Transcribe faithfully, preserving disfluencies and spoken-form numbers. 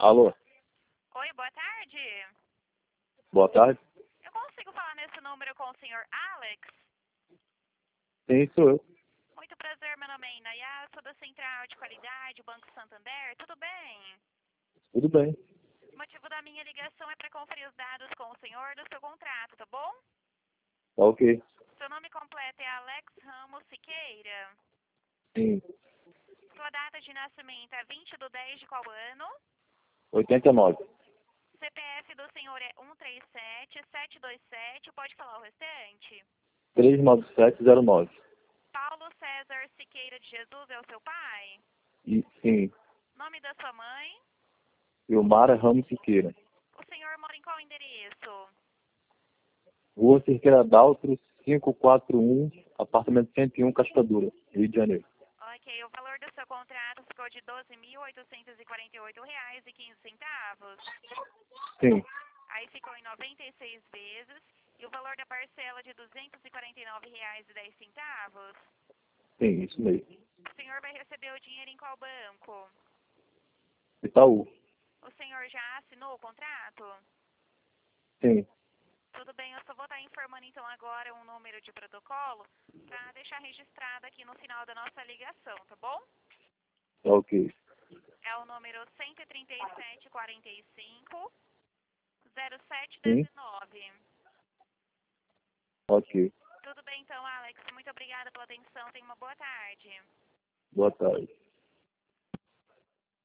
Alô, Oi, boa tarde. boa tarde. Eu consigo falar nesse número com o senhor Alex? Sim, sou eu. Muito prazer, meu nome é Inayá, sou da Central de Qualidade, Banco Santander, tudo bem? Tudo bem. O motivo da minha ligação é para conferir os dados com o senhor do seu contrato, tá bom? Tá ok. Seu nome completo é Alex Ramos Siqueira. Sim. Sua data de nascimento é vinte de dez de qual ano? oitenta e nove. C P F do senhor é um três sete, sete dois sete, pode falar o restante? três nove sete zero nove. Paulo César Siqueira de Jesus é o seu pai? E, sim. Nome da sua mãe? Ilmara Ramos Siqueira. O senhor mora em qual endereço? Rua Cerqueira Daltro, quinhentos e quarenta e um, apartamento cento e um, Cascadura, Rio de Janeiro. Ok, o valor do seu contrato ficou de doze mil oitocentos e quarenta e oito reais e quinze centavos. Sim. Aí ficou em noventa e seis vezes. E o valor da parcela de duzentos e quarenta e nove reais e dez centavos. Sim, isso mesmo. O senhor vai receber o dinheiro em qual banco? Itaú. O senhor já assinou o contrato? Sim. Tudo bem, eu só vou estar informando então agora um número de protocolo para deixar registrado aqui no final da nossa ligação, tá bom? Tá ok. É o número cento e trinta e sete, quarenta e cinco, zero sete Sim. dezenove. Ok. Tudo bem então, Alex. Muito obrigada pela atenção. Tenha uma boa tarde. Boa tarde.